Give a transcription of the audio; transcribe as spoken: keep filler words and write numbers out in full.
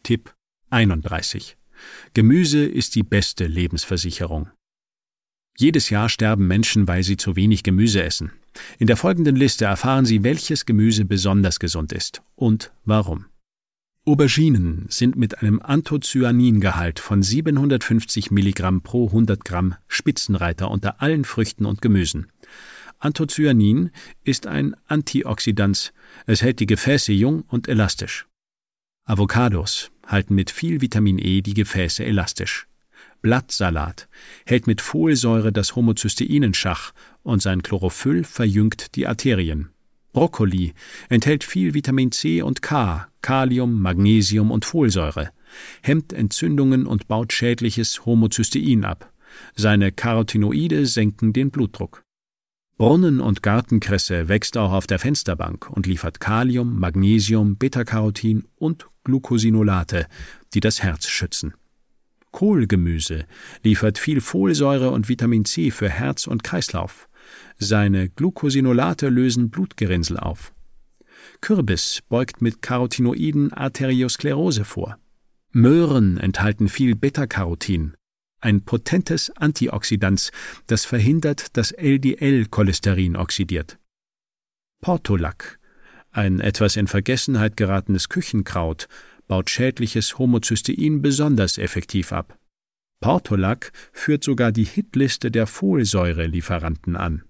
Tipp einunddreißig. Gemüse ist die beste Lebensversicherung. Jedes Jahr sterben Menschen, weil sie zu wenig Gemüse essen. In der folgenden Liste erfahren Sie, welches Gemüse besonders gesund ist und warum. Auberginen sind mit einem Anthocyaningehalt von siebenhundertfünfzig Milligramm pro hundert Gramm Spitzenreiter unter allen Früchten und Gemüsen. Anthocyanin ist ein Antioxidant, es hält die Gefäße jung und elastisch. Avocados halten mit viel Vitamin E die Gefäße elastisch. Blattsalat hält mit Folsäure das Homozystein in Schach und sein Chlorophyll verjüngt die Arterien. Brokkoli enthält viel Vitamin C und K, Kalium, Magnesium und Folsäure, hemmt Entzündungen und baut schädliches Homozystein ab. Seine Carotinoide senken den Blutdruck. Brunnen- und Gartenkresse wächst auch auf der Fensterbank und liefert Kalium, Magnesium, Beta-Carotin und Glucosinolate, die das Herz schützen. Kohlgemüse liefert viel Folsäure und Vitamin C für Herz und Kreislauf. Seine Glucosinolate lösen Blutgerinnsel auf. Kürbis beugt mit Carotinoiden Arteriosklerose vor. Möhren enthalten viel Beta-Carotin, ein potentes Antioxidant, das verhindert, dass L D L-Cholesterin oxidiert. Portulak, ein etwas in Vergessenheit geratenes Küchenkraut, baut schädliches Homozystein besonders effektiv ab. Portulak führt sogar die Hitliste der Folsäurelieferanten an.